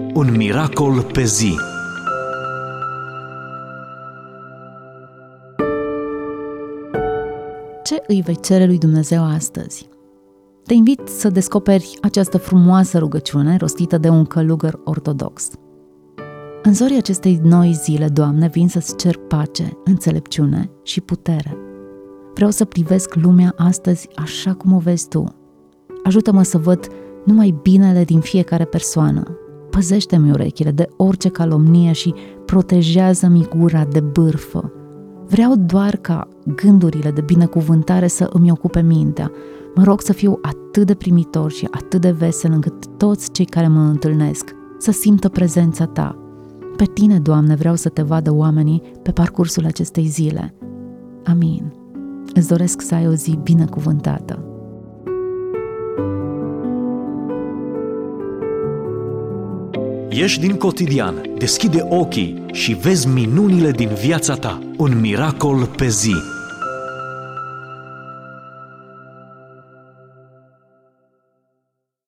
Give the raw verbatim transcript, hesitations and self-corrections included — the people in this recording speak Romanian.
Un miracol pe zi. Ce îi vei cere lui Dumnezeu astăzi? Te invit să descoperi această frumoasă rugăciune rostită de un călugăr ortodox. În zorii acestei noi zile, Doamne, vin să-ți cer pace, înțelepciune și putere. Vreau să privesc lumea astăzi așa cum o vezi Tu. Ajută-mă să văd numai binele din fiecare persoană. Păzește-mi urechile de orice calomnie și protejează-mi gura de bârfă. Vreau doar ca gândurile de binecuvântare să îmi ocupe mintea. Mă rog să fiu atât de primitor și atât de vesel încât toți cei care mă întâlnesc să simtă prezența Ta. Pe Tine, Doamne, vreau să Te vadă oamenii pe parcursul acestei zile. Amin. Îți doresc să ai o zi binecuvântată. Ieși din cotidian, deschide ochii și vezi minunile din viața ta. Un miracol pe zi.